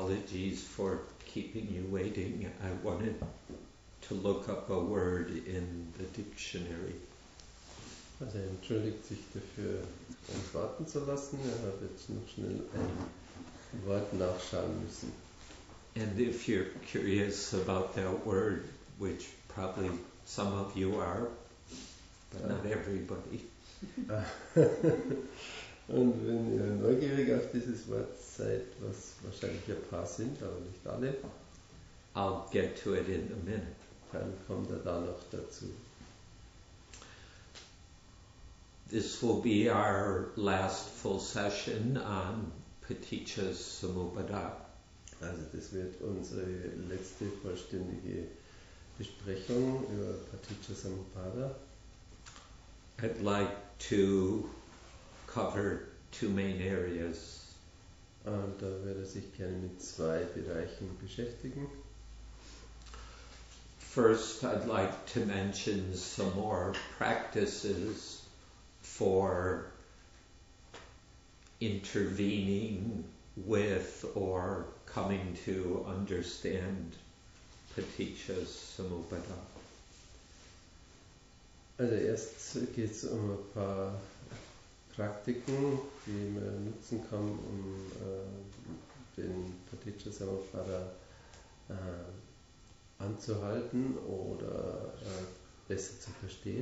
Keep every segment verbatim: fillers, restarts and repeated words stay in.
apologies for keeping you waiting. I wanted to look up a word in the dictionary. Also er entschuldigt sich dafür, uns warten zu lassen. Er hat jetzt noch schnell ein Wort nachschauen müssen. And if you're curious about that word, which probably some of you are, but not everybody. Und wenn ihr neugierig auf dieses Wort seid, was wahrscheinlich ein paar sind, aber nicht alle, I'll get to it in a minute. Dann kommt er da noch dazu. This will be our last full session on Paticca Samuppada. Also das wird unsere letzte vollständige Besprechung über Paticca Samuppada. I'd like to cover two main areas. Und da werde ich sich gerne mit zwei Bereichen beschäftigen. First, I'd like to mention some more practices for intervening with or coming to understand Paticca Samuppada. Also erst geht es um ein paar Praktiken, die man nutzen kann, um äh, den Paticca Samuppada äh, anzuhalten oder äh, besser zu verstehen.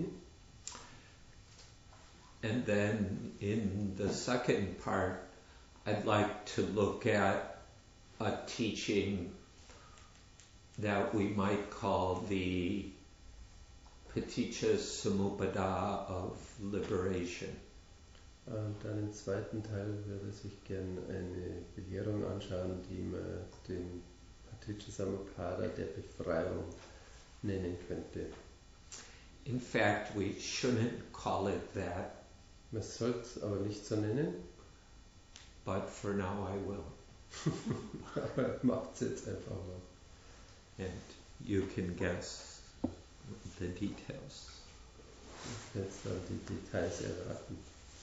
And then in the second part, I'd like to look at a teaching that we might call the Paticca Samuppada of liberation. Und dann im zweiten Teil würde ich gerne eine Belehrung anschauen, die man den Paticca Samuppada der Befreiung nennen könnte. In fact, we shouldn't call it that. Man sollte es aber nicht so nennen. But for now I will. Aber macht es jetzt einfach mal. And you can guess the details. Du kannst dann die Details erraten.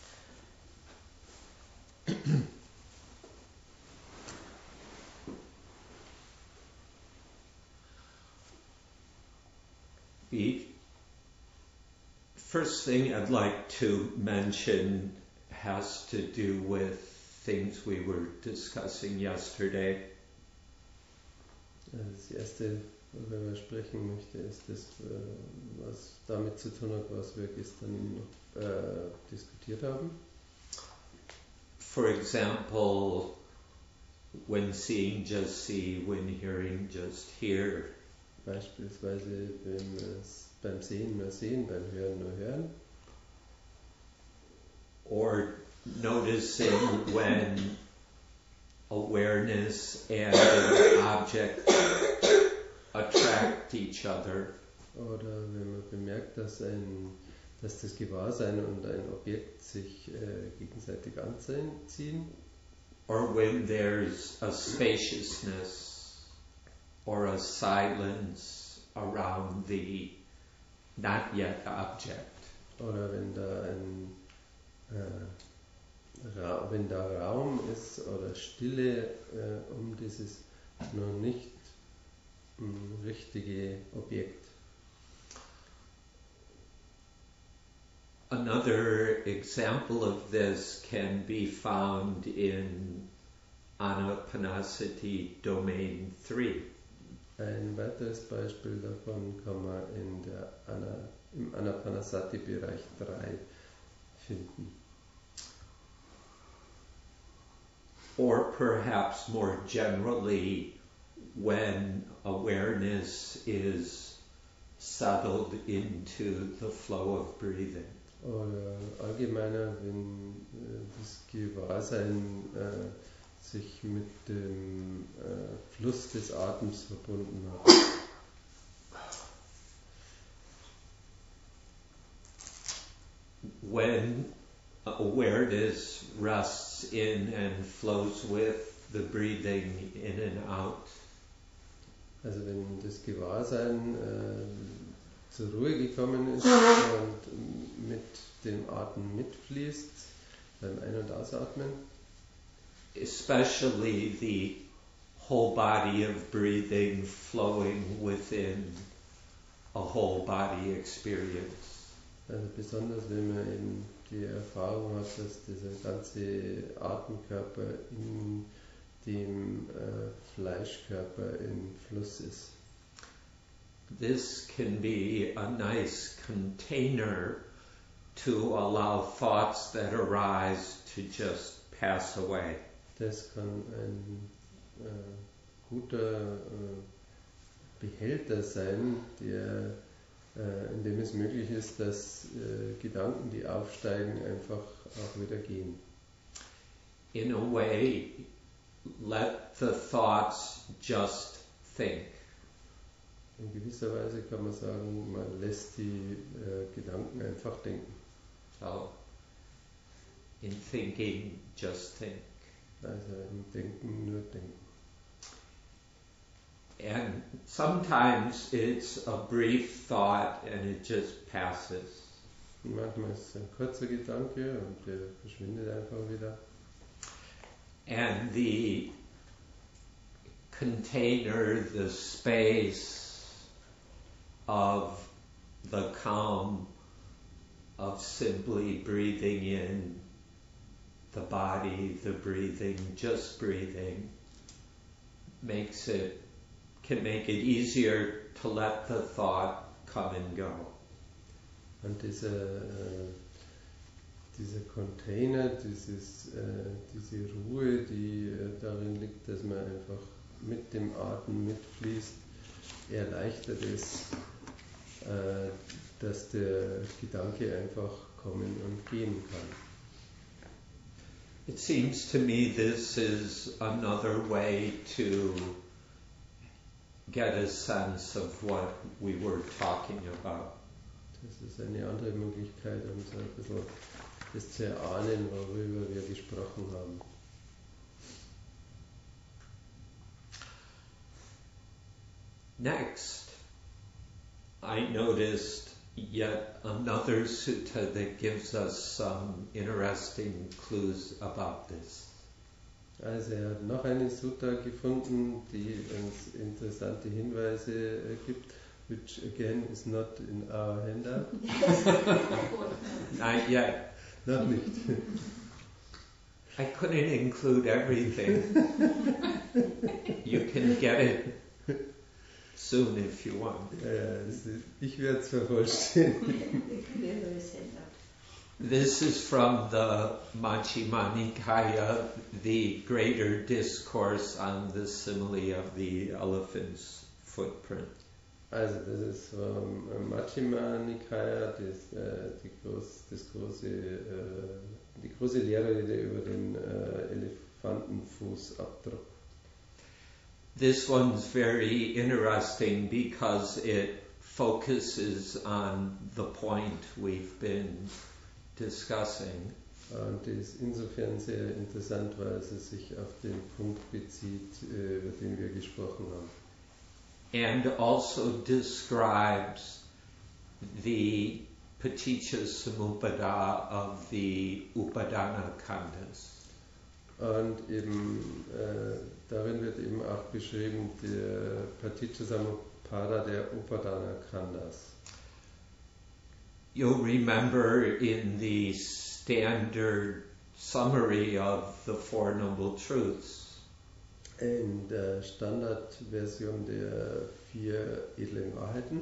The first thing I'd like to mention has to do with things we were discussing yesterday. Das erste, worüber ich sprechen möchte, ist das, was damit zu tun hat, was wir gestern äh, diskutiert haben. For example, when seeing, just see, when hearing, just hear. Beispielsweise wenn es beim Sehen nur sehen, beim Hören nur hören. Or noticing when awareness and an object attract each other. Oder wenn man bemerkt, dass, ein, dass das Gewahrsein und ein Objekt sich äh, gegenseitig anziehen. Or when there's a spaciousness or a silence around the not yet object. Oder wenn da ein äh, Ra- wenn da Raum ist oder Stille äh, um dieses noch nicht mh, richtige Objekt. Another example of this can be found in Anapanasati Domain three. Ein weiteres Beispiel davon kann man in der Ana, im Anapanasati-Bereich drei finden. Or perhaps more generally, when awareness is settled into the flow of breathing. Oder allgemeiner, wenn äh, das Gewahrsein äh, sich mit dem äh, Fluss des Atems verbunden hat. When awareness rests in and flows with the breathing in and out. Also wenn das Gewahrsein äh, zur Ruhe gekommen ist und mit dem Atem mitfließt, beim Ein- und Ausatmen. Especially the whole body of breathing flowing within a whole body experience. Also besonders wenn man eben die Erfahrung hat, dass dieser ganze Atemkörper in dem äh, Fleischkörper im Fluss ist. This can be a nice container to allow thoughts that arise to just pass away. Das kann ein äh, guter äh, Behälter sein, der, äh, in dem es möglich ist, dass äh, Gedanken, die aufsteigen, einfach auch wieder gehen. In a way, let the thoughts just think. In gewisser Weise kann man sagen, man lässt die äh, Gedanken einfach denken. So, in thinking, just think. Also im Denken nur denken. And sometimes it's a brief thought and it just passes. Und manchmal ist es ein kurzer Gedanke und der verschwindet einfach wieder. And the container, the space of the calm of simply breathing in the body, the breathing, just breathing, makes it, can make it easier to let the thought come and go. Und dieser, äh, dieser Container, dieses, äh, diese Ruhe, die äh, darin liegt, dass man einfach mit dem Atem mitfließt, erleichtert es, äh, dass der Gedanke einfach kommen und gehen kann. It seems to me this is another way to get a sense of what we were talking about. Das ist eine andere Möglichkeit, um so ein bisschen das zu erahnen, worüber wir gesprochen haben. Next, I noticed yet another sutta that gives us some interesting clues about this. Also er hat noch eine Sutta gefunden, die uns interessante Hinweise äh, gibt, which again is not in our handout. Not yet. Noch nicht. I couldn't include everything. You can get it soon if you want. Ja, das ist, ich werde es vervollständigen. This is from the Majjhima Nikaya, the greater discourse on the simile of the elephant's footprint. Also das ist vom Majjhima Nikaya, das, äh, die, groß, das große, äh, die große Lehrrede über den äh, Elefantenfußabdruck. This one's very interesting because it focuses on the point we've been discussing. Und das ist insofern sehr interessant, weil es sich auf den Punkt bezieht, äh, über den wir gesprochen haben. And also describes the paticca samuppada of the upadana khandas. Und eben äh, darin wird eben auch beschrieben der Paticca Samuppada der Upadana Khandas. You'll remember in the standard summary of the Four Noble Truths, In der Standardversion der vier edlen Wahrheiten,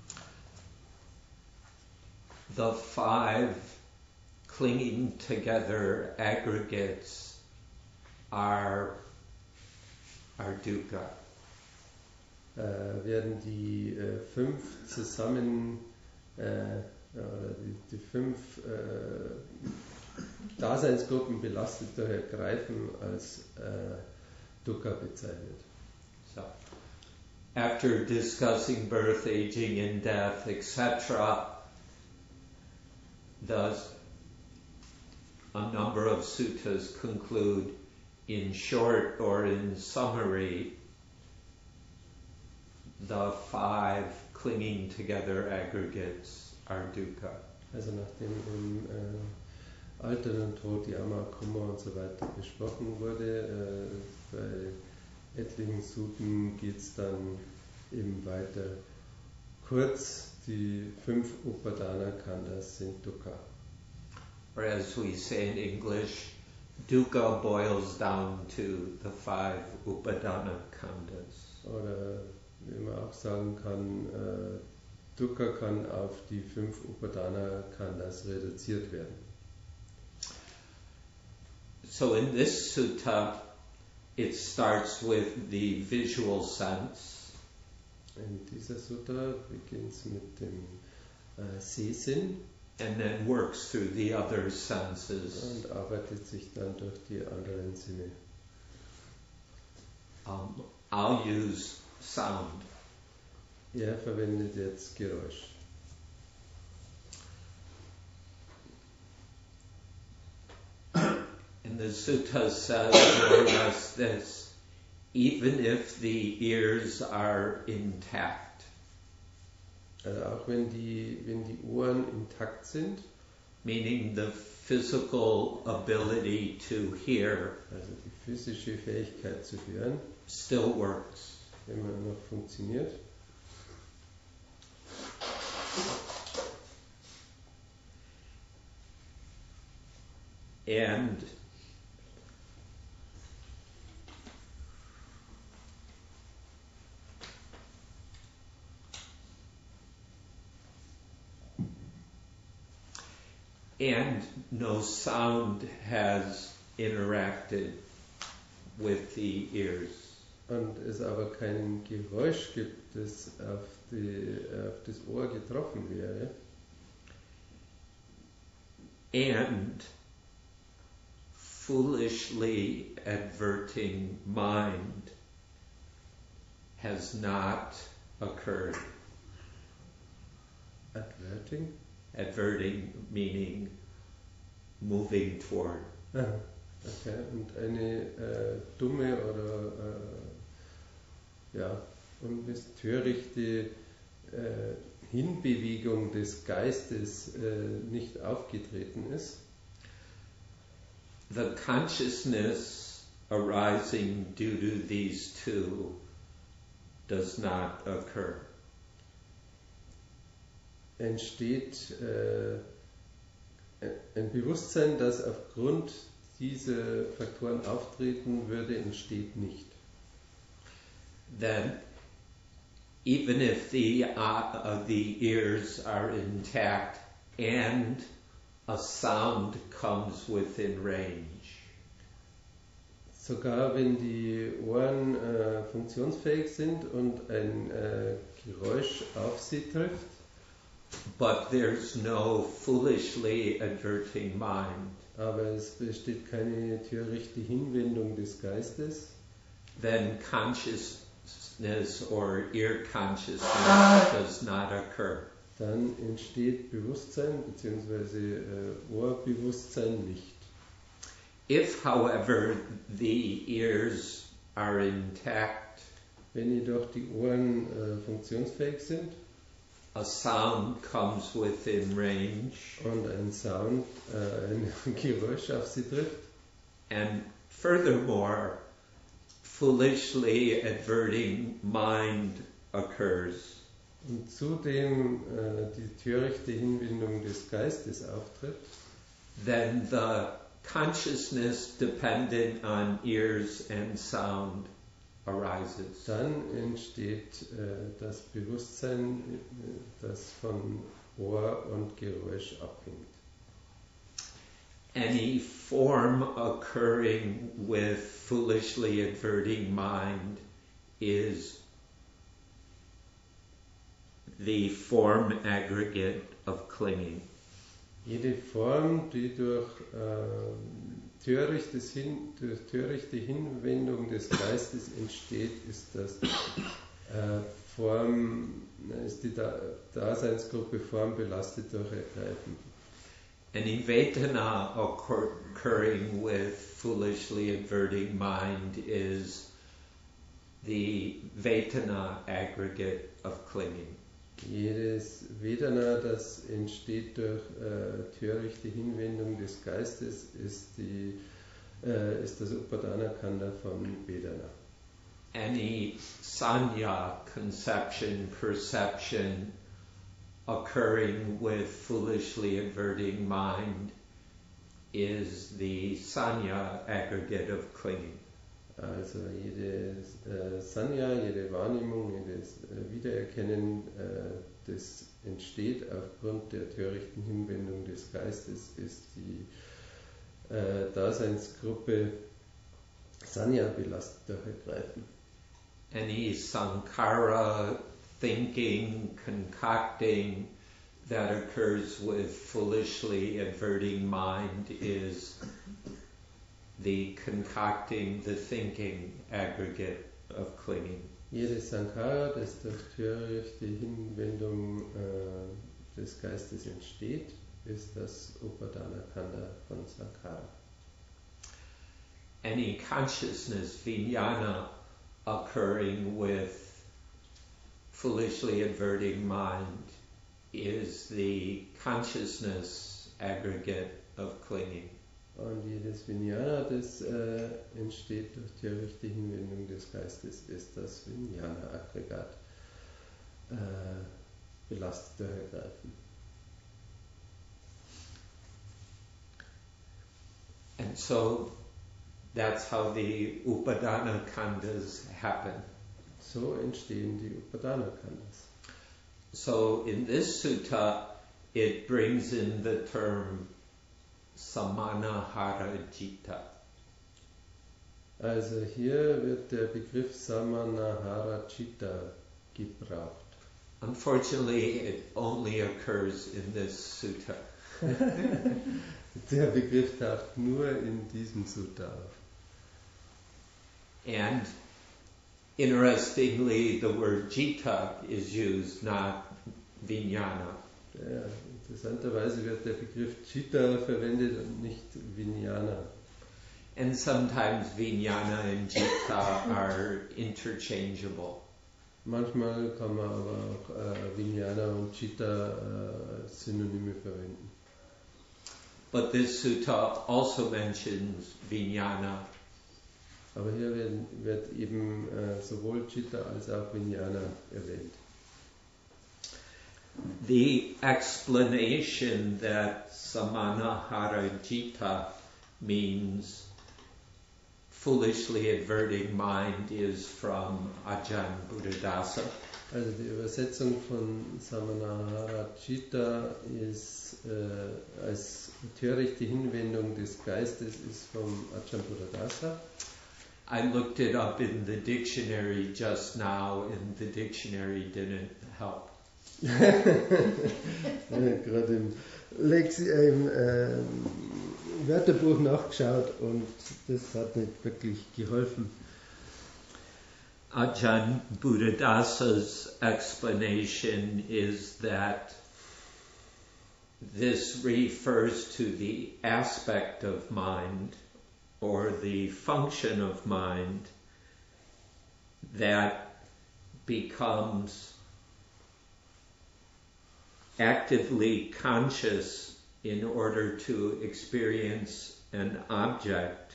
the five clinging together aggregates are, are dukkha. äh, werden die äh, fünf zusammen äh, oder die, die fünf äh, Daseinsgruppen belastet durch Ergreifen als äh, Dukkha bezeichnet. So, after discussing birth, aging, and death, et cetera, thus a number of suttas conclude in short or in summary the five clinging together aggregates are dukkha. Also nachdem im äh, Alter und Tod, Yama, Kummer und so weiter besprochen wurde, äh, bei etlichen Suten geht es dann eben weiter. Kurz, die fünf Upadana Khandas sind Dukkha. Or as we say in English, dukkha boils down to the five Upadana Khandas. Oder wie man auch sagen kann, äh, Dukkha kann auf die fünf Upadana Khandas reduziert werden. So in this sutta, it starts with the visual sense. In dieser Sutta beginnt es mit dem äh, Sehsinn. And then works through the other senses. Und arbeitet sich dann durch die anderen Sinne. Um, I'll use sound. Er verwendet jetzt Geräusch. And the sutta says more or less this: even if the ears are intact. Also auch wenn die, wenn die Ohren intakt sind, meaning the physical ability to hear, also die physische Fähigkeit zu hören, still works. immer noch funktioniert. And and no sound has interacted with the ears. Und es aber kein Geräusch gibt, das auf, die, auf das Ohr getroffen wäre. And foolishly adverting mind has not occurred. Adverting? Adverting meaning moving toward. Ah, okay. Und eine äh, dumme oder äh, ja, und törichte äh, Hinbewegung des Geistes äh, nicht aufgetreten ist. The consciousness arising due to these two does not occur. Entsteht äh, ein Bewusstsein, das aufgrund dieser Faktoren auftreten würde, entsteht nicht. Then, even if the uh, the ears are intact and a sound comes within range, sogar wenn die Ohren äh, funktionsfähig sind und ein äh, Geräusch auf sie trifft, but there's no foolishly adverting mind, aber es besteht keine törichte Hinwendung des Geistes, then consciousness or ear consciousness does not occur. Dann entsteht Bewusstsein bzw. Äh, Ohrbewusstsein nicht. If, however, the ears are intact, wenn jedoch die Ohren äh, funktionsfähig sind, a sound comes within range, und ein Sound, äh, ein Geräusch auf sie trifft, and furthermore, foolishly adverting mind occurs, und zudem äh, die törichte Hinwendung des Geistes auftritt, then the consciousness dependent on ears and sound arises. dann entsteht äh, das Bewusstsein, äh, das von Ohr und Geräusch abhängt. Any form occurring with foolishly adverting mind is the form aggregate of clinging. Jede Form, die durch, äh, törichtes Hin, durch törichte Hinwendung des Geistes entsteht, ist, das, äh, Form, ist die da Daseinsgruppe Form belastet durch Ergreifen. Any Vedana occurring with foolishly adverting mind is the Vedana aggregate of clinging. Jedes Vedana, das entsteht durch äh, törichte Hinwendung des Geistes, ist, die, äh, ist das Upadana Khanda von Vedana. any sanya, conception, perception, occurring with foolishly adverting mind is the sanya aggregate of clinging. Also jede äh, Sanya, jede Wahrnehmung, jedes äh, Wiedererkennen, äh, das entsteht aufgrund der törichten Hinwendung des Geistes, ist die äh, Daseinsgruppe Sanya belastet ergreifen. Any sankhara, thinking, concocting that occurs with foolishly adverting mind is the concocting, the thinking aggregate of clinging. Jede Sankhara, das durch törichte Hinwendung äh, des Geistes entsteht, ist das Upadana Kanda von Sankhara. Any consciousness, vijnana, occurring with foolishly adverting mind is the consciousness aggregate of clinging. Und jedes Vijnana, das äh, entsteht durch törichte Hinwendung des Geistes, ist das Vijnana-Aggregat äh, belasteter ergreifen. And so that's how the Upadana Khandas happen. So entstehen die Upadana Khandas. So in this sutta, it brings in the term Samanahara Jita. Also hier wird der Begriff Samanahara Chitta gebraucht. Unfortunately, it only occurs in this sutta. Der Begriff taucht nur in diesem Sutta auf. And interestingly, the word Jita is used, not Vijnana. Ja, interessanterweise wird der Begriff Chitta verwendet und nicht Vijnana. And sometimes Vijnana and Jita are interchangeable. Manchmal kann man aber auch äh, Vijnana und Chitta äh, Synonyme verwenden. But this sutta also mentions Vijnana. Aber hier werden, wird eben äh, sowohl Chitta als auch Vijnana erwähnt. The explanation that Samanahara Jita means foolishly adverting mind is from Ajahn Buddhadasa. Also die Übersetzung von Samanahara Chitta ist äh, als törichte Hinwendung des Geistes ist vom Ajahn Buddhadasa. I looked it up in the dictionary just now, and the dictionary didn't help. Gerade im, Lexi, äh, im äh, Wörterbuch nachgeschaut und das hat nicht wirklich geholfen. Ajahn Buddhadasa's explanation is that this refers to the aspect of mind or the function of mind that becomes actively conscious in order to experience an object,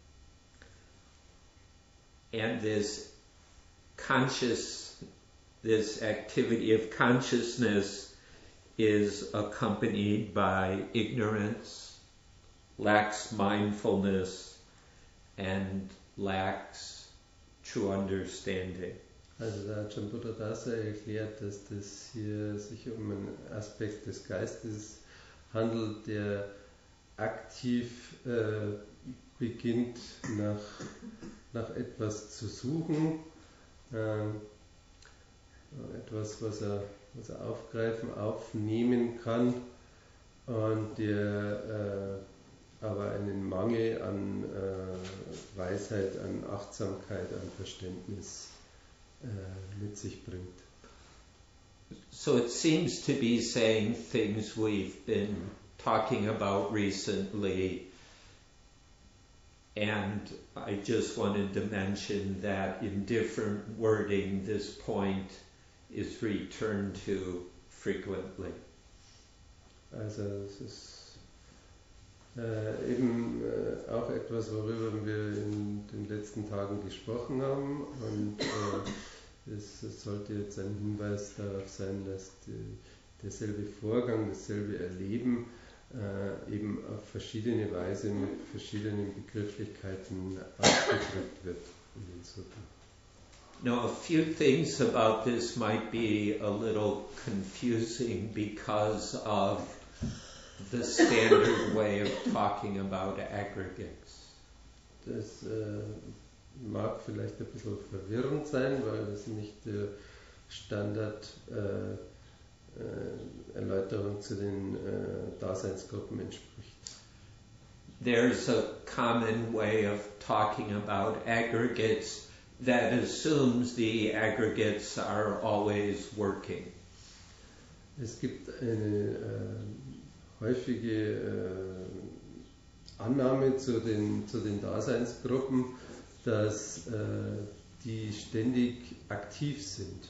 and this conscious, this activity of consciousness is accompanied by ignorance, lacks mindfulness, and lacks true understanding. Also der Ajahn Buddhadasa erklärt, dass das hier sich um einen Aspekt des Geistes handelt, der aktiv äh, beginnt, nach, nach etwas zu suchen, äh, etwas, was er, was er aufgreifen, aufnehmen kann und der äh, aber einen Mangel an äh, Weisheit, an Achtsamkeit, an Verständnis mit sich bringt. So it seems to be saying things we've been talking about recently, and I just wanted to mention that in different wording this point is returned to frequently. Also es ist äh, eben äh, auch etwas, worüber wir in den letzten Tagen gesprochen haben. Und äh, es, es sollte jetzt ein Hinweis darauf sein, dass die, derselbe Vorgang, dasselbe Erleben äh, eben auf verschiedene Weise mit verschiedenen Begrifflichkeiten ausgedrückt wird in den Sutta. Now, a few things about this might be a little confusing because of the standard way of talking about aggregates. Das äh, mag vielleicht ein bisschen verwirrend sein, weil es nicht der Standard äh, äh, Erläuterung zu den äh, Daseinsgruppen entspricht. There's a common way of talking about aggregates that assumes the aggregates are always working. Es gibt eine äh, häufige äh, Annahme zu den, zu den Daseinsgruppen, dass äh, die ständig aktiv sind.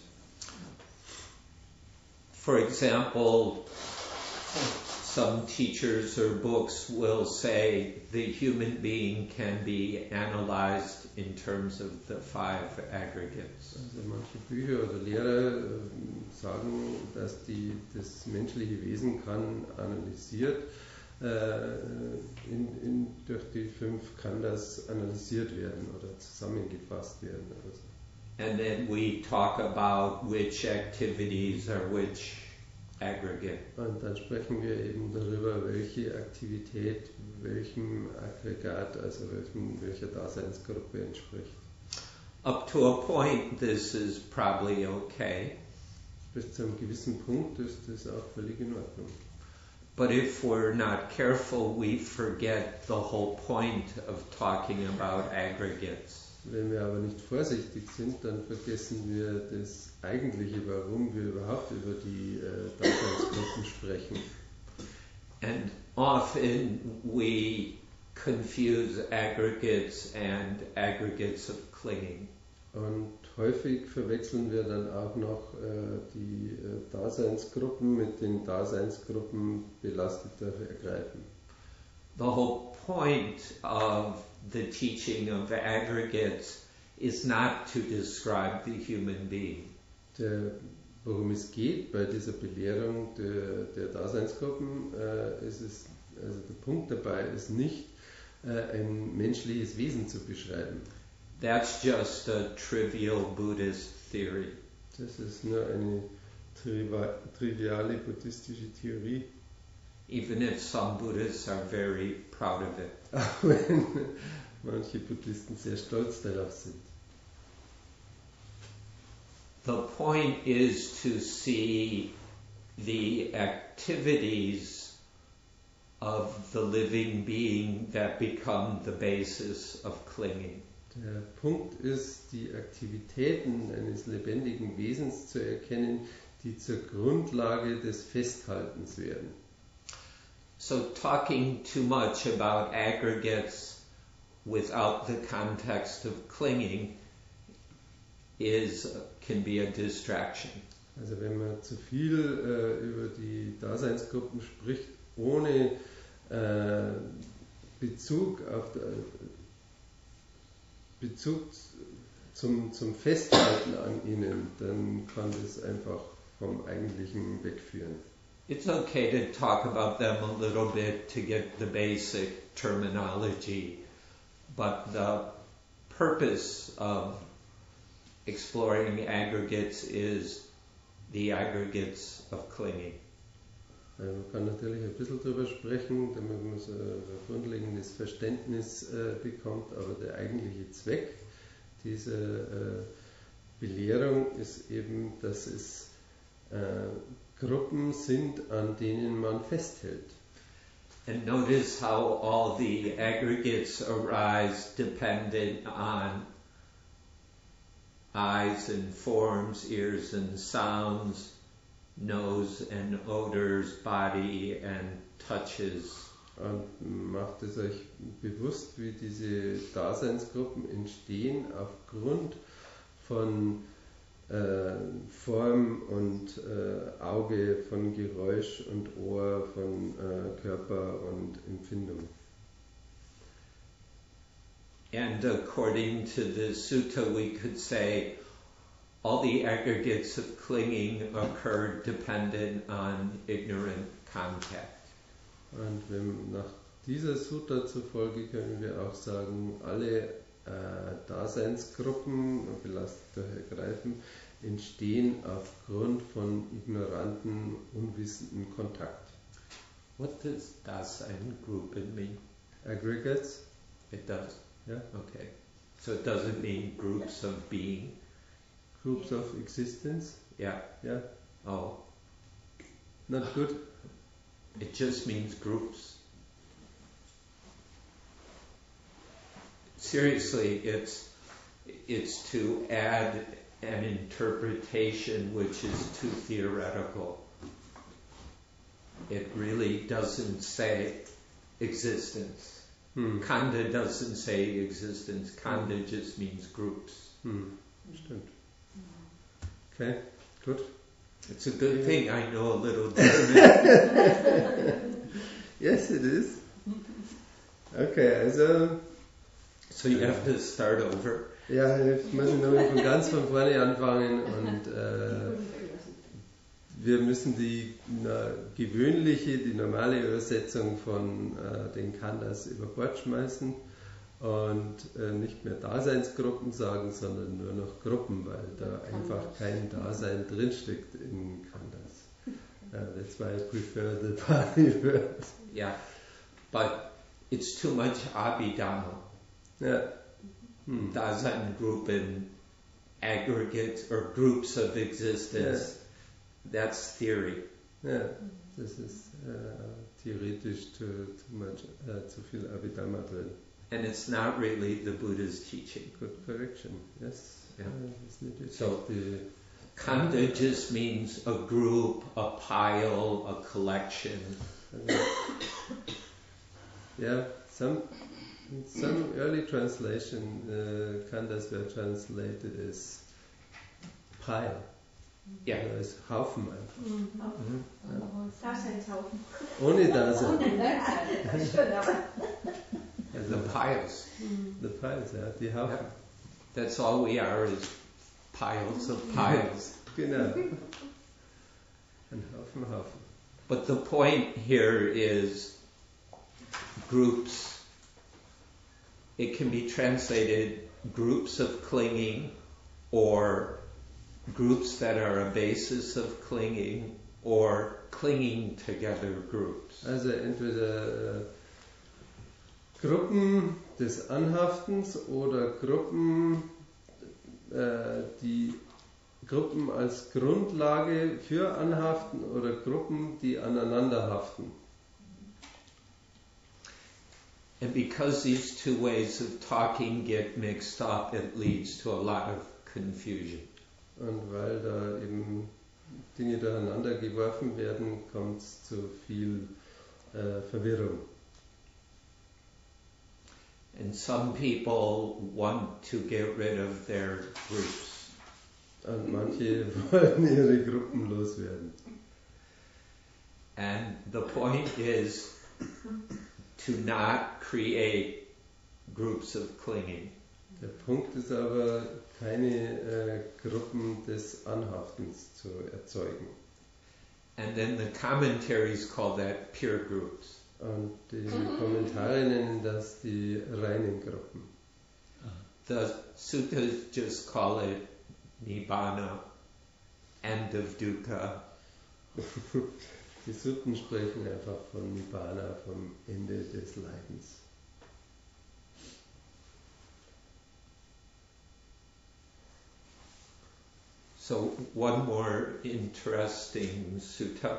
For example, some teachers or books will say the human being can be analyzed in terms of the five aggregates. Also manche Bücher oder Lehrer äh, sagen, dass die, das menschliche Wesen kann analysiert, äh, in, in, durch die fünf kann das analysiert werden oder zusammengefasst werden. Also. And then we talk about which activities are which aggregate. Und dann sprechen wir eben darüber, welche Aktivität welchem Aggregat, also welchem, welcher Daseinsgruppe entspricht. Up to a point, this is probably okay. Bis zu einem gewissen Punkt ist das auch völlig in Ordnung. But if we're not careful, we forget the whole point of talking about aggregates. Wenn wir aber nicht vorsichtig sind, dann vergessen wir das Eigentliche, warum wir überhaupt über die äh, Daseinsgruppen sprechen. And often we confuse aggregates and aggregates of clinging. Und häufig verwechseln wir dann auch noch äh, die äh, Daseinsgruppen mit den Daseinsgruppen belasteter Ergreifen. The whole point of the teaching of aggregates is not to describe the human being. Der, worum es geht bei dieser Belehrung der, der Daseinsgruppen, äh, ist es, also der Punkt dabei ist nicht, äh, ein menschliches Wesen zu beschreiben. That's just a trivial Buddhist theory. Das ist nur eine triva- triviale buddhistische Theorie. Even if some Buddhists are very proud of it. Auch wenn manche Buddhisten sehr stolz darauf sind. The point is to see the activities of the living being that become the basis of clinging. Der Punkt ist, die Aktivitäten eines lebendigen Wesens zu erkennen, die zur Grundlage des Festhaltens werden. So talking too much about aggregates without the context of clinging is can be a distraction. Also wenn man zu viel äh, über die Daseinsgruppen spricht, ohne äh, Bezug auf der, Bezug zum, zum Festhalten an ihnen, dann kann das einfach vom Eigentlichen wegführen. It's okay to talk about them a little bit to get the basic terminology, but the purpose of exploring aggregates is the aggregates of clinging. Man kann natürlich ein bisschen darüber sprechen, damit man so ein grundlegendes Verständnis äh, bekommt, aber der eigentliche Zweck dieser äh, Belehrung ist eben, dass es äh, Gruppen sind, an denen man festhält. And notice how all the aggregates arise dependent on eyes and forms, ears and sounds, nose and odors, body and touches. Und macht es euch bewusst, wie diese Daseinsgruppen entstehen aufgrund von äh, Form und äh, Auge, von Geräusch und Ohr, von äh, Körper und Empfindung. And according to the sutta, we could say all the aggregates of clinging occur dependent on ignorant contact. Und wenn, nach dieser Sutta zufolge können wir auch sagen, alle äh, Daseinsgruppen, belastet durch Ergreifen, entstehen aufgrund von ignoranten, unwissenden Kontakt. What does Dasein grouping mean? Aggregates? It does? Yeah. Okay. So it doesn't mean groups of being? Groups of existence? Yeah. Yeah. Oh. Not good? It just means groups. Seriously, it's it's to add an interpretation which is too theoretical. It really doesn't say existence. Hmm. Kanda doesn't say existence. Kanda just means groups. Hmm. Stimmt. Okay, good. It's a good thing I know a little German. Yes, it is. Okay, also... So you have to start over. Ja, ich muss nur von ganz von vorne anfangen und äh, wir müssen die na, gewöhnliche, die normale Übersetzung von äh, den Khandas über Bord schmeißen und äh, nicht mehr Daseinsgruppen sagen, sondern nur noch Gruppen, weil da einfach kein Dasein drinsteckt in Khandas. Uh, that's why I prefer the Pali word. Yeah, but it's too much abhidhamma. Yeah. Hmm. Dasein group in aggregates or groups of existence. Yeah. That's theory. Yeah, this is uh, theoretisch too, too much, uh, zu viel Abhidhamma drin. And it's not really the Buddha's teaching. Good correction, yes. Yeah. Uh, so, Khanda just means a group, a pile, a collection. Yeah, some in some early translation, uh, Khandas were translated as pile. Ja. Yeah. Als Haufen einfach. Mhm. Mhm. Ja. Daseinshaufen. Ohne Dasein. Schön, aber. The piles. The piles, ja, die Haufen. Yeah. That's all we are is piles of piles. Genau. Ein Haufen, Haufen. But the point here is groups. It can be translated groups of clinging or groups that are a basis of clinging or clinging together groups. Also entweder äh, Gruppen des Anhaftens oder Gruppen, äh, die Gruppen als Grundlage für Anhaften oder Gruppen, die aneinander haften. And because these two ways of talking get mixed up, it leads to a lot of confusion. Und weil da eben Dinge durcheinander geworfen werden, kommt es zu viel äh, Verwirrung. And some people want to get rid of their groups. Und manche wollen ihre Gruppen loswerden. And the point is to not create groups of clinging. Der Punkt ist aber, keine äh, Gruppen des Anhaftens zu erzeugen. And then the commentaries call that pure groups. Und die Kommentare nennen das die reinen Gruppen. The suttas just call it Nibbana, end of dukkha. Die Sutten sprechen einfach von Nibbana, vom Ende des Leidens. So one more interesting sutta,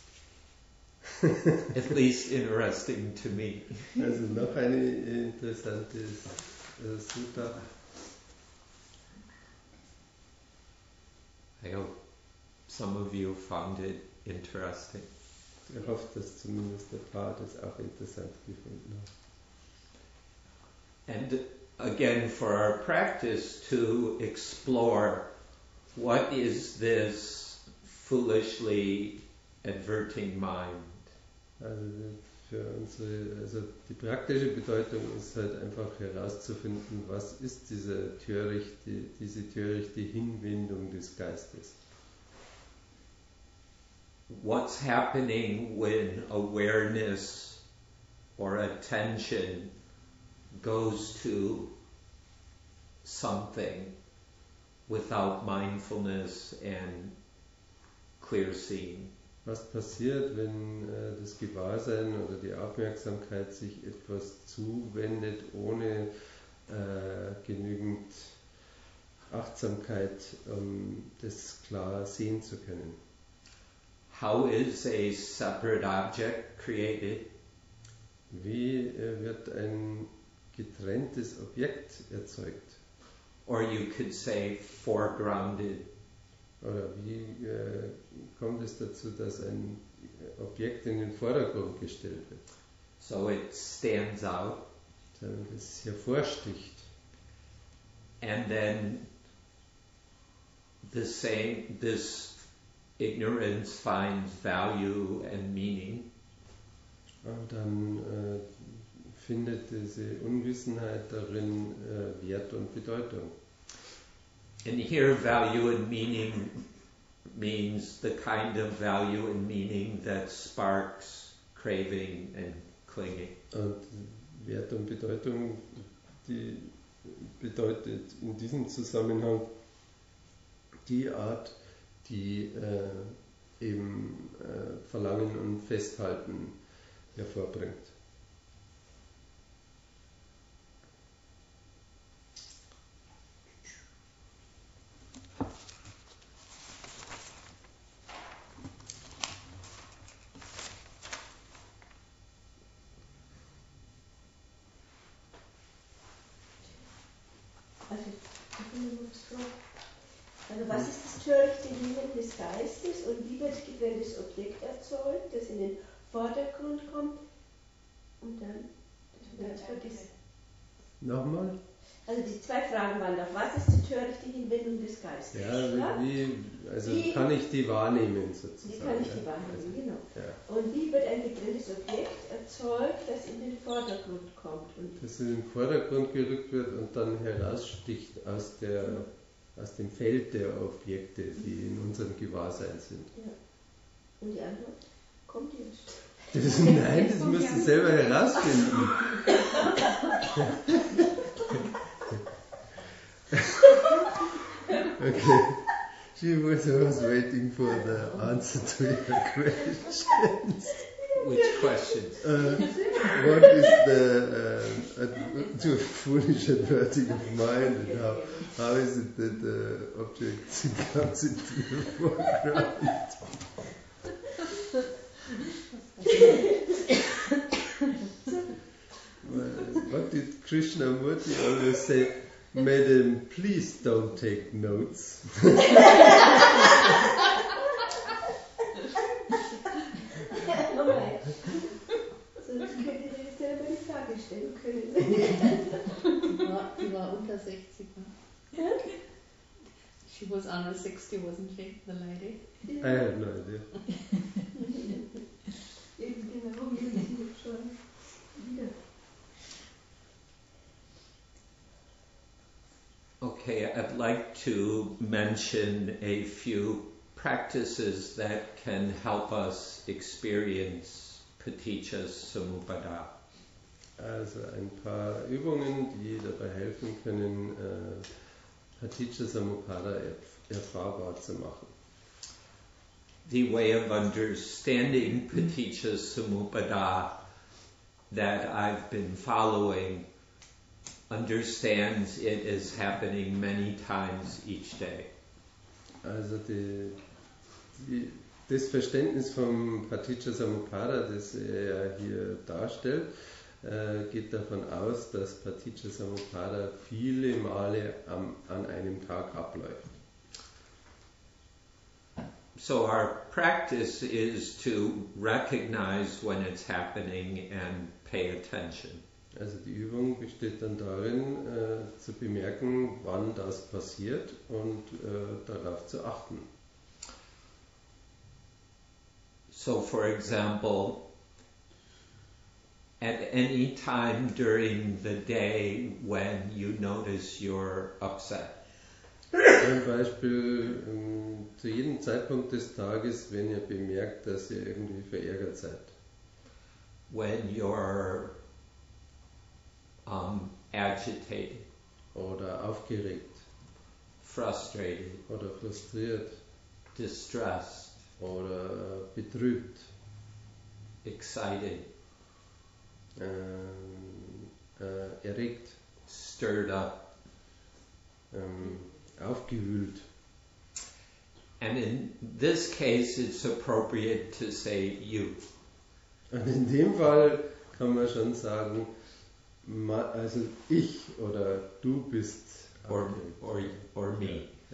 at least interesting to me. Also noch eine interessante äh, Sutta. I hope some of you found it interesting. Ich hoffe, dass zumindest ein paar das auch interessant gefunden haben. And again, for our practice to explore what is this foolishly adverting mind. Also für unsere, also die praktische Bedeutung ist halt einfach herauszufinden, was ist diese törichte, diese törichte Hinwendung des Geistes. What's happening when awareness or attention goes to something without mindfulness and clear seeing? Was passiert, wenn äh, das Gewahrsein oder die Aufmerksamkeit sich etwas zuwendet, ohne äh, genügend Achtsamkeit, um das klar sehen zu können? How is a separate object created? Wie äh, wird ein getrenntes Objekt erzeugt? Or you could say foregrounded. Oder wie äh, kommt es dazu, dass ein Objekt in den Vordergrund gestellt wird? So it stands out. Sondern das hervorsticht. And then the same, this ignorance finds value and meaning. Und dann äh, findet diese Unwissenheit darin äh, Wert und Bedeutung. And here value and meaning means the kind of value and meaning that sparks craving and clinging. Und Wert und Bedeutung, die bedeutet in diesem Zusammenhang die Art, die äh, eben äh, Verlangen und Festhalten hervorbringt. Also, ich bin nur was fragen. Also, was ist das törichte Lieben des Geistes und wie wird getrenntes Objekt erzeugt, das in den Vordergrund kommt und dann, das vergisst. Nochmal? Also die zwei Fragen waren doch, was ist die törichte Hinwendung des Geistes? Ja, wie, also wie, kann ich die wahrnehmen sozusagen? Wie kann ich die ja? wahrnehmen, also, genau. Ja. Und wie wird ein getrenntes Objekt erzeugt, das in den Vordergrund kommt? Und das in den Vordergrund gerückt wird und dann heraussticht aus, der, ja. aus dem Feld der Objekte, die in unserem Gewahrsein sind. Ja. Und die Antwort? Kommt die nicht? Das, nein, das musst du selber herausfinden. Okay. She was, was waiting for the answer to your questions. Which questions? Uh, what is the uh, ad- to foolish adverting of mind, and how, how is it that the object comes into the foreground? What did Krishnamurti always say? Madam, please don't take notes. Alright. Sonst könnt ihr dir selber die Frage stellen können. Die war, die war unter sechzig. Ne? She was under sixty, wasn't she, the lady? I have no idea. Eben genau, wie sie schon wieder. Okay, I'd like to mention a few practices that can help us experience paticca samuppada. Also ein paar Übungen, die dabei helfen können, äh, Paticca Samuppada erf- erfahrbar zu machen. The way of understanding paticca samuppada that I've been following understands it is happening many times each day. Also die, die, das Verständnis vom Paticca Samuppada, das er hier darstellt, äh, geht davon aus, dass Paticca Samuppada viele Male am, an einem Tag abläuft. So our practice is to recognize when it's happening and pay attention. Also die Übung besteht dann darin, äh, zu bemerken, wann das passiert und äh, darauf zu achten. So for example, at any time during the day when you notice you're upset. Zum Beispiel ähm, zu jedem Zeitpunkt des Tages, wenn ihr bemerkt, dass ihr irgendwie verärgert seid. When you're um, agitated, Oder aufgeregt. frustrated, Oder frustriert. distressed, Oder betrübt. excited, Ähm, äh, erregt. stirred up. Ähm, aufgewühlt. And in this case, it's appropriate to say you. Und in dem Fall kann man schon sagen, ma- also ich oder du bist Or, aufgeregt. or, or me. Ja.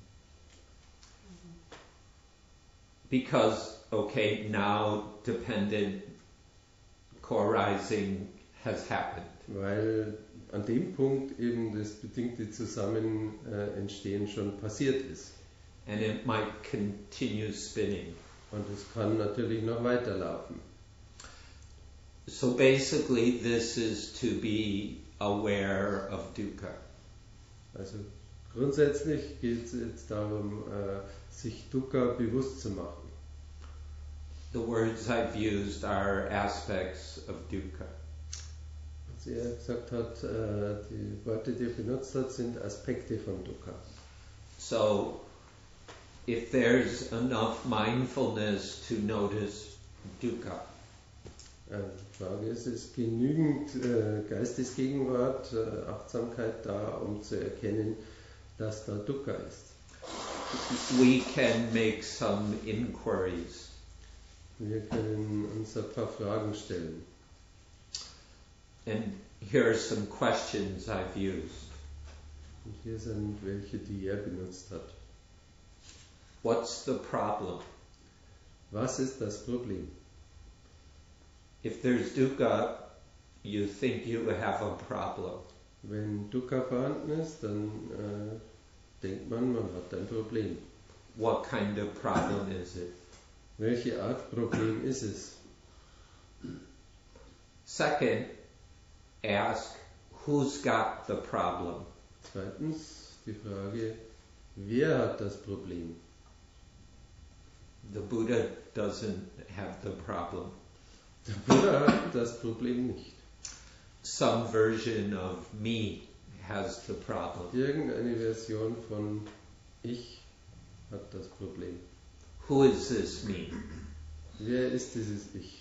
Because, okay, now dependent co-arising has happened. Weil an dem Punkt eben das bedingte Zusammenentstehen schon passiert ist. And it might continue spinning. Und es kann natürlich noch weiterlaufen. So basically, this is to be aware of dukkha. Also grundsätzlich geht es jetzt darum, äh, sich Dukkha bewusst zu machen. The words I've used are aspects of dukkha. Was er gesagt hat, äh, die Worte, die er benutzt hat, sind Aspekte von Dukkha. So, if there's enough mindfulness to notice dukkha, Äh, die Frage ist, ist genügend äh, Geistesgegenwart, äh, Achtsamkeit da, um zu erkennen, dass da Dukkha ist. we can make some inquiries. Wir können uns ein paar Fragen stellen. And here are some questions I've used. Und hier sind welche, die er benutzt hat. What's the problem? Was ist das Problem? If there's dukkha, you think you have a problem. Wenn Dukkha vorhanden ist, dann äh, denkt man, man hat ein Problem. What kind of problem is it? Welche Art Problem ist es? Second, ask who's got the problem? Zweitens die Frage, wer hat das Problem? The Buddha doesn't have the problem. Der Buddha hat das Problem nicht. Some version of me has the problem. Irgendeine Version von Ich hat das Problem. Who is this me? Wer ist dieses Ich?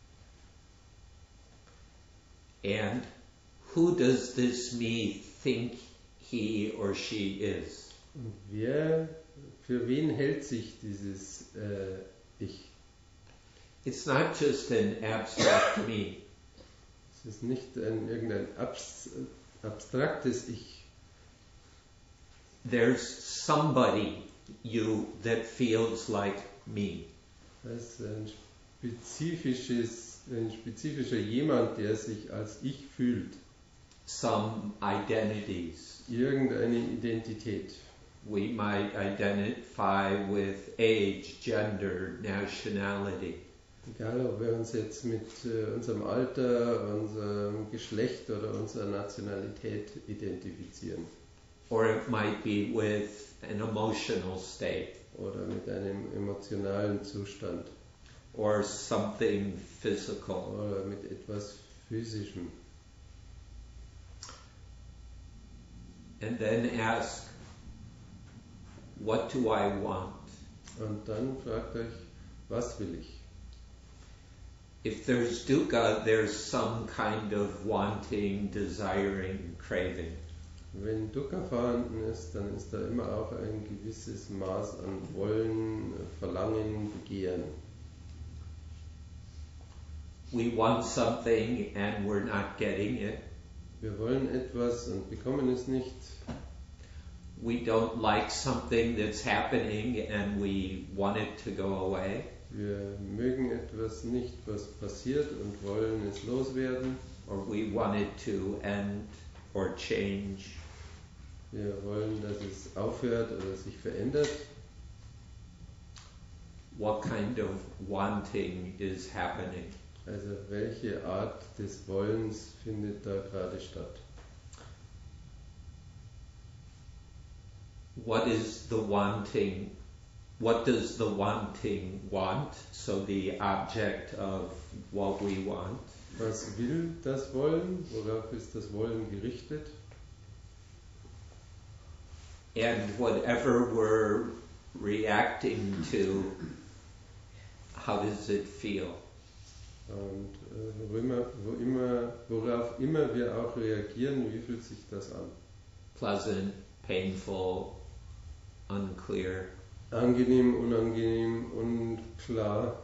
And who does this me think he or she is? Und wer, für wen hält sich dieses äh, Ich? It's not just an abstract me. Es ist nicht ein, irgendein abs, abstraktes Ich. There's somebody you that feels like me. Das ist ein spezifisches, ein spezifischer jemand, der sich als Ich fühlt. Some identities. Irgendeine Identität. We might identify with age, gender, nationality. Egal, ob wir uns jetzt mit äh, unserem Alter, unserem Geschlecht oder unserer Nationalität identifizieren. Or it might be with an emotional state. Oder mit einem emotionalen Zustand. Or something physical. Oder mit etwas Physischem. And then ask, what do I want? Und dann fragt euch, was will ich? If there's dukkha, there's some kind of wanting, desiring, craving. Wenn Dukkha vorhanden ist, dann ist da immer auch ein gewisses Maß an Wollen, Verlangen, Begehren. We want something and we're not getting it. Wir wollen etwas und bekommen es nicht. We don't like something that's happening and we want it to go away. Wir mögen etwas nicht, was passiert und wollen es loswerden. Or we want it to end or change. Wir wollen, dass es aufhört oder sich verändert. What kind of wanting is happening? Also welche Art des Wollens findet da gerade statt? What is the wanting? What does the wanting want? So the object of what we want. Was will das Wollen? Worauf ist das Wollen gerichtet? And whatever we're reacting to, how does it feel? Und äh, wo immer, wo immer, worauf immer wir auch reagieren, wie fühlt sich das an? Pleasant, painful, unclear. Angenehm, unangenehm, unklar.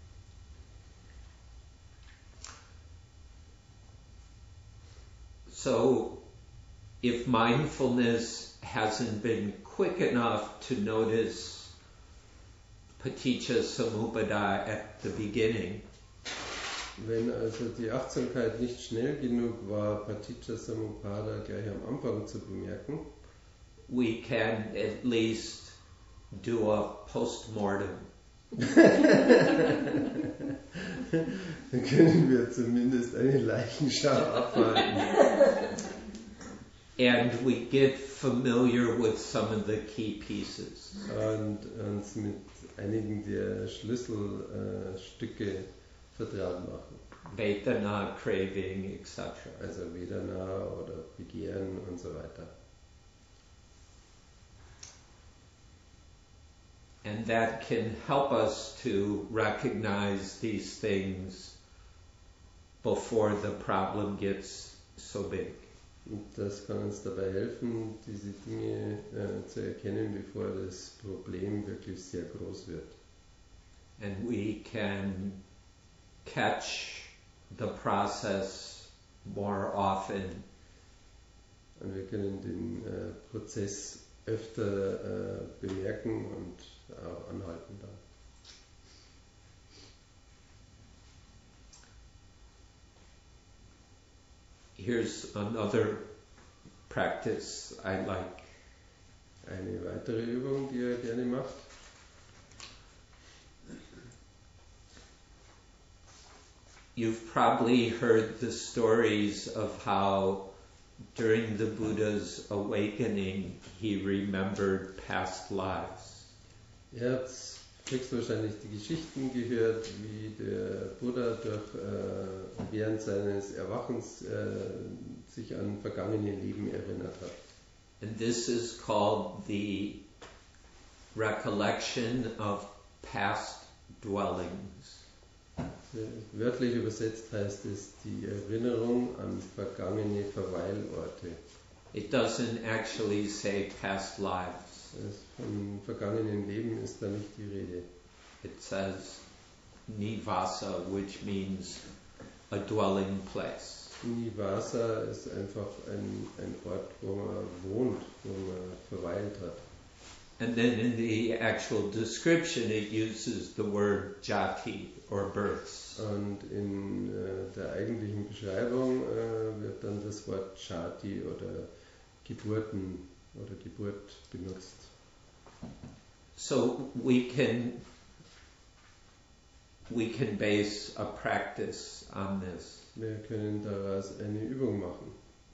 So, if mindfulness hasn't been quick enough to notice paticca samuppada at the beginning, Wenn also die Achtsamkeit nicht schnell genug war, Paticca Samuppada gleich am Anfang zu bemerken, we can at least do a postmortem. dann können wir zumindest eine Leichenschau abhalten. And we get familiar with some of the key pieces. Und uns mit einigen der Schlüsselstücke äh, vertraut machen. Vedana, craving, et cetera. Also Vedana oder Begehren und so weiter. And that can help us to recognize these things before the problem gets so big. Und das kann uns dabei helfen, diese Dinge äh, zu erkennen, bevor das Problem wirklich sehr groß wird. And we can catch the process more often. Und wir können den äh, Prozess öfter äh, bemerken und auch anhalten dann. Here's another practice I like. Eine weitere Übung, die er gerne macht. You've probably heard the stories of how during the Buddha's awakening he remembered past lives. Ihr habt höchstwahrscheinlich die Geschichten gehört, wie der Buddha durch, äh, während seines Erwachens äh, sich an vergangene Leben erinnert hat. And this is called the recollection of past dwellings. Wörtlich übersetzt heißt es die Erinnerung an vergangene Verweilorte. It doesn't actually say past lives. Von vergangenen Leben ist da nicht die Rede. It says nivasa, which means a dwelling place. Nivasa ist einfach ein, ein Ort, wo man wohnt, wo man verweilt hat. And then in the actual description it uses the word jati, or births. Und in äh, der eigentlichen Beschreibung äh, wird dann das Wort Jati oder Geburten oder Geburt benutzt. So we can we can base a practice on this. Wir können daraus eine Übung machen.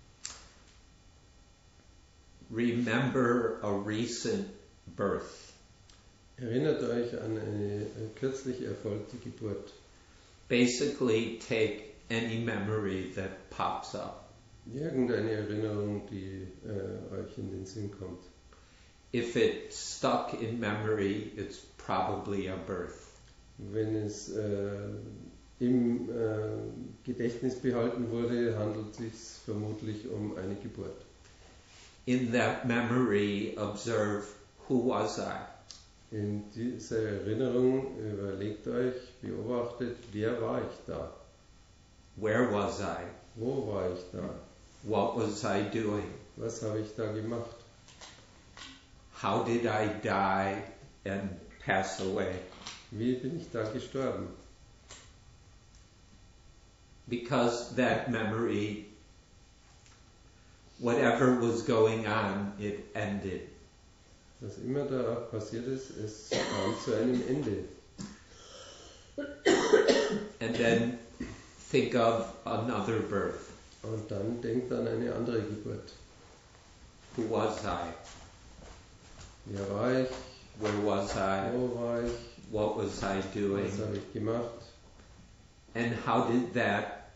Remember a recent birth. Erinnert euch an eine kürzlich erfolgte Geburt. Basically, take any memory that pops up. Irgendeine Erinnerung, die äh, euch in den Sinn kommt. If it's stuck in memory, it's probably a birth. Wenn es äh, im äh, Gedächtnis behalten wurde, handelt es sich vermutlich um eine Geburt. In that memory, observe, who was I? In dieser Erinnerung überlegt euch, beobachtet, wer war ich da? Where was I? Wo war ich da? What was I doing? Was habe ich da gemacht? How did I die and pass away? Wie bin ich da gestorben? Because that memory, whatever was going on, it ended. Was immer da auch passiert ist, es kam zu einem Ende. And then think of another birth. Und dann denkt an eine andere Geburt. Who was I? Wer war ich? Where was I? Wo war ich? What was I doing? Was habe ich gemacht? And how did that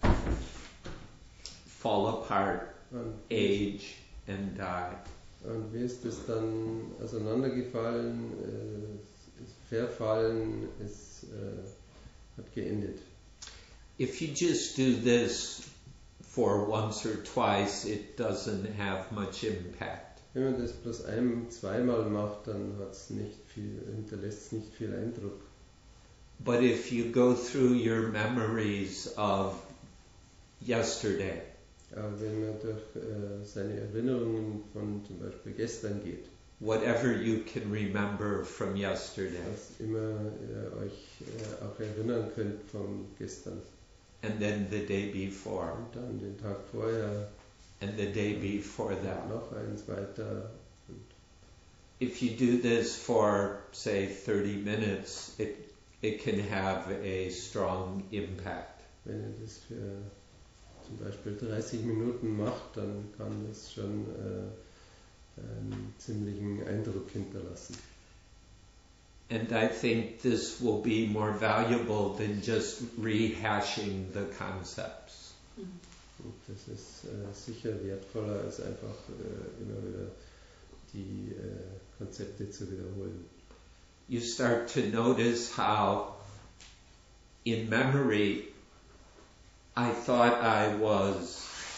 fall apart, Und, age, and die? und wie ist es dann auseinandergefallen, äh, ist verfallen, es äh, hat geendet. If you just do this for once or twice, it doesn't have much impact. Wenn man das bloß ein-, zweimal macht, dann hat's nicht viel, hinterlässt es nicht viel Eindruck. But if you go through your memories of yesterday, Aber wenn man durch äh, seine Erinnerungen von zum Beispiel gestern geht, whatever you can remember from yesterday, was immer ihr euch äh, auch erinnern könnt von gestern and then the day before, und dann den Tag vorher and the day before und that. noch eins weiter. If you do this for, say, thirty minutes, it it can have a strong impact. Wenn ihr das für zum Beispiel dreißig Minuten macht, dann kann das schon äh, einen ziemlichen Eindruck hinterlassen. And I think this will be more valuable than just rehashing the concepts. Und das ist äh, sicher wertvoller, als einfach äh, immer wieder die äh, Konzepte zu wiederholen. You start to notice how in memory I thought I was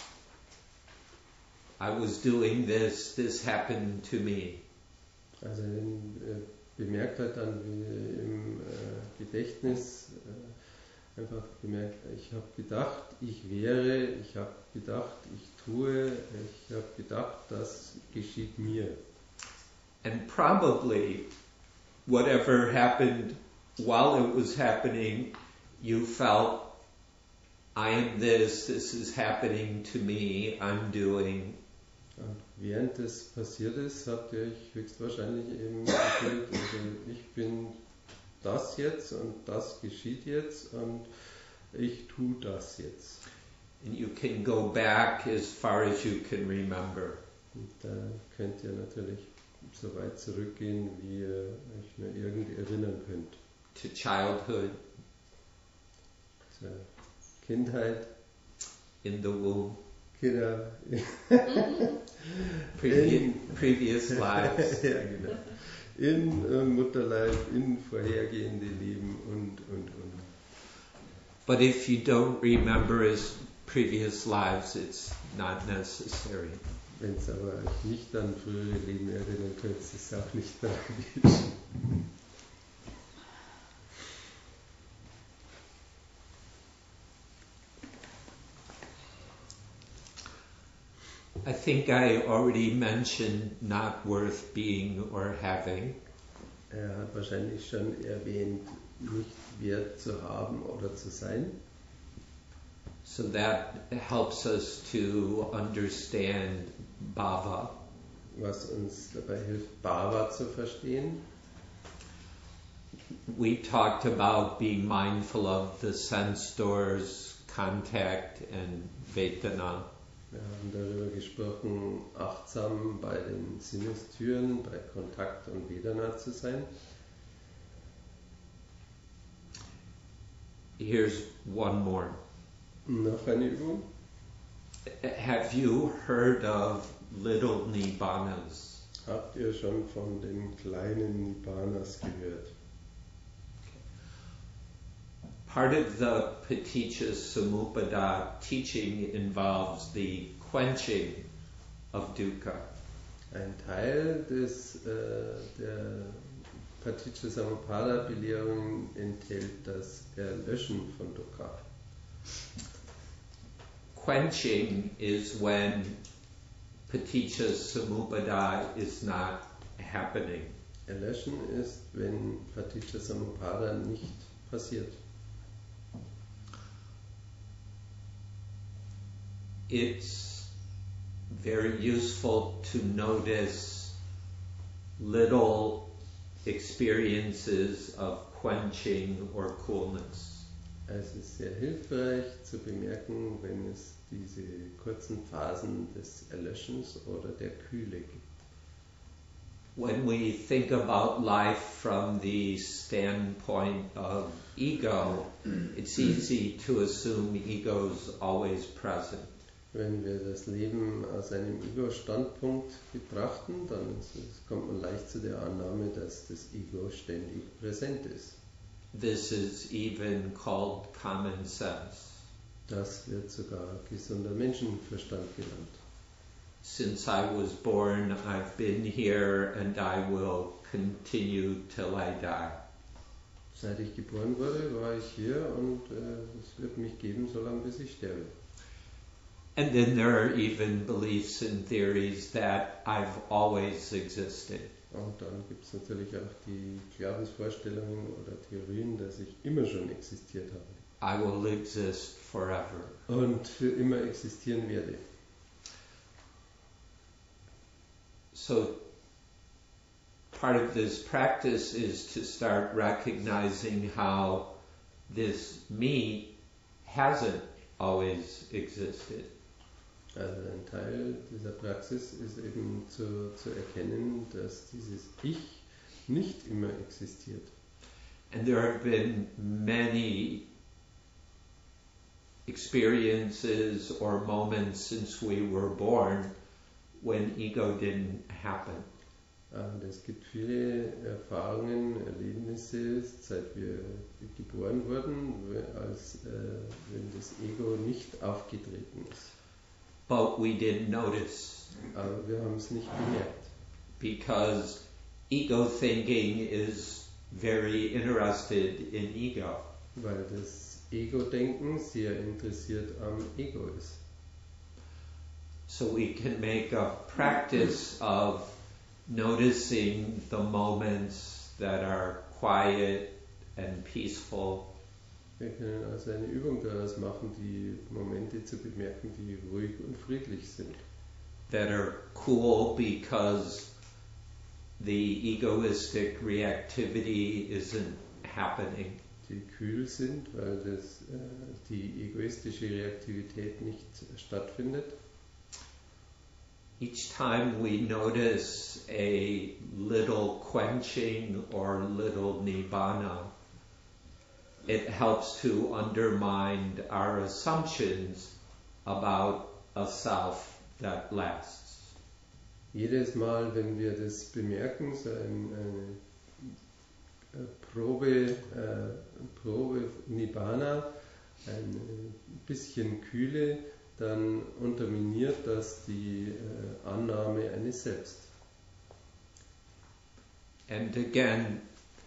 I was doing this, this happened to me. Also wenn, äh, bemerkt hat dann wie im äh, Gedächtnis äh, einfach gemerkt, ich habe gedacht, ich wäre, ich habe gedacht, ich tue, ich habe gedacht, das geschieht mir. And probably whatever happened while it was happening, you felt, I am this, this is happening to me, I'm doing. Und während das passiert ist, habt ihr euch höchstwahrscheinlich eben gefühlt, also ich bin das jetzt und das geschieht jetzt und ich tue das jetzt. And you can go back as far as you can remember. Und da könnt ihr natürlich so weit zurückgehen, wie ihr euch nur irgend erinnern könnt. To childhood, Zur Kindheit, in the womb, Kinder, previous, previous lives. ja, genau. In äh, Mutterleib, in vorhergehende Leben und, und, und. But if you don't remember his previous lives, it's not necessary. Wenn es aber euch nicht an frühere Leben erinnern könnt, ist es auch nicht tragisch. I think I already mentioned not worth being or having. Er hat wahrscheinlich schon erwähnt, nicht wert zu haben oder zu sein. So that helps us to understand bhava. Was uns dabei hilft, Bhava zu verstehen. We talked about being mindful of the sense doors, contact, and Vedana. Wir haben darüber gesprochen, achtsam bei den Sinnestüren, bei Kontakt und Vedana zu sein. Here's one more. Noch eine Übung. Have you heard of little Nibbanas? Habt ihr schon von den kleinen Nibbanas gehört? Part of the Paticca Samuppada teaching involves the quenching of dukkha. Ein Teil des, äh, der Paticca Samuppada Belehrung enthält das Erlöschen von Dukkha. Quenching is when Paticca Samuppada is not happening. Erlöschen ist, wenn Paticca Samuppada nicht passiert. It's very useful to notice little experiences of quenching or coolness. Es ist sehr hilfreich zu bemerken, wenn es diese kurzen Phasen des Erlöschens oder der Kühle gibt. When we think about life from the standpoint of ego, it's easy to assume ego's always present. Wenn wir das Leben aus einem Ego-Standpunkt betrachten, dann ist es, kommt man leicht zu der Annahme, dass das Ego ständig präsent ist. This is even called common sense. Das wird sogar gesunder Menschenverstand genannt. Since I was born, I've been here and I will continue till I die. Seit ich geboren wurde, war ich hier und äh, es wird mich geben, solange bis ich sterbe. And then there are even beliefs and theories that I've always existed. Und dann gibt es natürlich auch die Glaubensvorstellungen oder Theorien, dass ich immer schon existiert habe. I will exist forever. Und für immer existieren werde. So part of this practice is to start recognizing how this me hasn't always existed. Also ein Teil dieser Praxis ist eben zu, zu erkennen, dass dieses Ich nicht immer existiert. And there have been many experiences or moments since we were born when ego didn't happen. Und es gibt viele Erfahrungen, Erlebnisse, seit wir geboren wurden, als äh, wenn das Ego nicht aufgetreten ist. But we didn't notice. Aber wir haben es nicht bemerkt. Because ego thinking is very interested in ego. Weil das Ego-Denken sehr interessiert am Ego ist. So we can make a practice of noticing the moments that are quiet and peaceful. Wir können also eine Übung daraus machen, die Momente zu bemerken, die ruhig und friedlich sind. That are cool because the egoistic reactivity isn't happening. Die kühl sind, weil das, äh, die egoistische Reaktivität nicht stattfindet. Each time we notice a little quenching or little nibbana, it helps to undermine our assumptions about a self that lasts. Jedes Mal, wenn wir das bemerken, so ein, eine Probe, äh, Probe Nibbana, ein bisschen Kühle, dann unterminiert das die äh, Annahme eines Selbst. And again,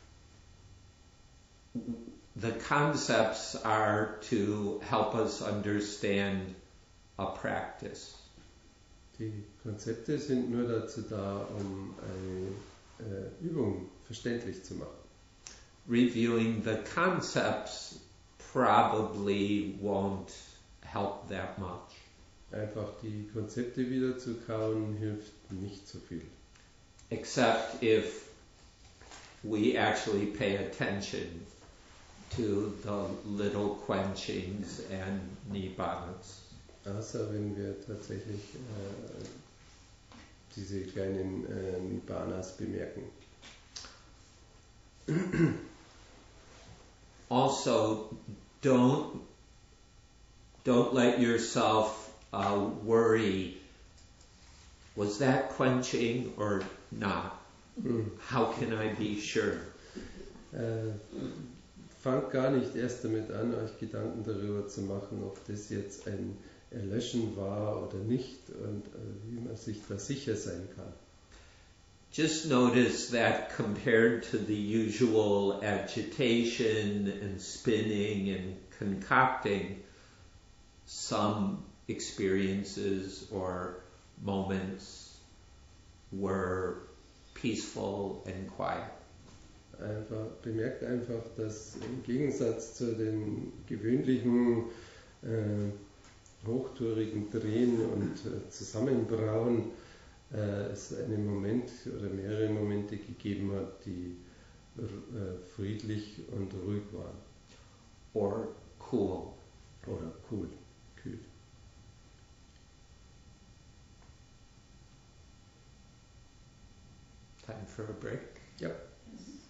the concepts are to help us understand a practice. Die Konzepte sind nur dazu da, um eine äh, Übung verständlich zu machen. Reviewing the concepts probably won't help that much. Einfach die Konzepte wieder zu kauen hilft nicht so viel. Except if we actually pay attention to the little quenchings and nibbanas. Außer wenn wir tatsächlich äh, diese kleinen äh, Nibbanas bemerken. Also, don't don't let yourself uh, worry. Was that quenching or not? Mhm. How can I be sure? Äh, fangt gar nicht erst damit an, euch Gedanken darüber zu machen, ob das jetzt ein Erlöschen war oder nicht und äh, wie man sich da sicher sein kann. Just notice that compared to the usual agitation and spinning and concocting, some experiences or moments were peaceful and quiet. Einfach, bemerkt einfach, dass im Gegensatz zu den gewöhnlichen äh, hochtourigen Drehen und äh, Zusammenbrauen äh, es einen Moment oder mehrere Momente gegeben hat, die äh, friedlich und ruhig waren. Or cool. Oder cool, kühl. Time for a break. Yep. Yes.